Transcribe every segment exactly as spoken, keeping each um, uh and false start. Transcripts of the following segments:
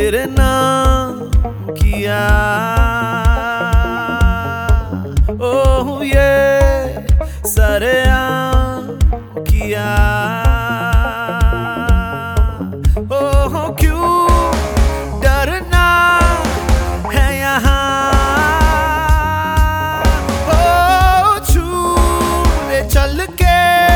तेरे नाम किया। ओह ये सरेआम किया। ओह क्यों डरना है यहाँ। ओ छू ले चल के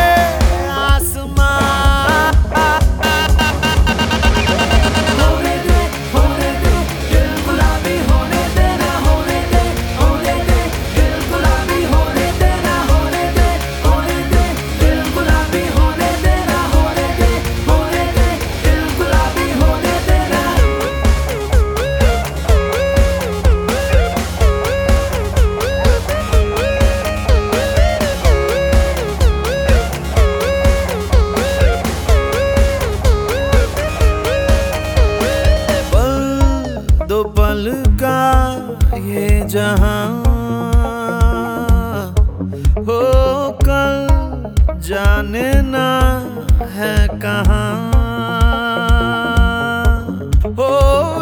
दो पल का ये जहां हो कल जाने ना है कहां। हो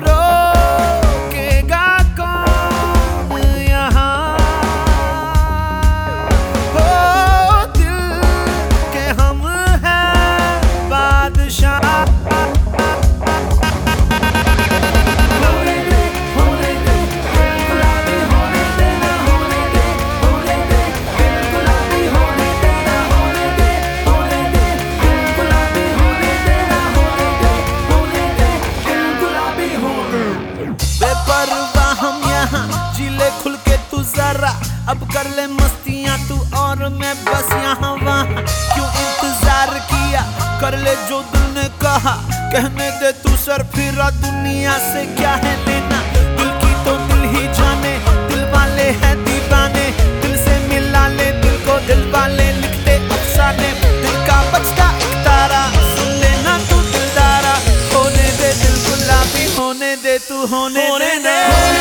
रोकेगा कौन यहाँ। हो दिल के हम हैं बादशाह। बेपरवाह हम यहाँ जिले खुल के तू जरा। अब कर ले मस्तियाँ तू और मैं बस यहाँ वहाँ। क्यों इंतजार किया कर ले जो दिल ने कहा। कहने दे तू सर फिरा दुनिया से क्या है लेना। दिल की तो दिल ही जाने दिल वाले हैं दीवाने। दिल से मिला ले दिल को दिल वाले लिखते अफसाने। दिल का बचता एक तारा सुन लेना तू दिलदारा। होने दे दिल गुलाबी होने दे तू होने दे।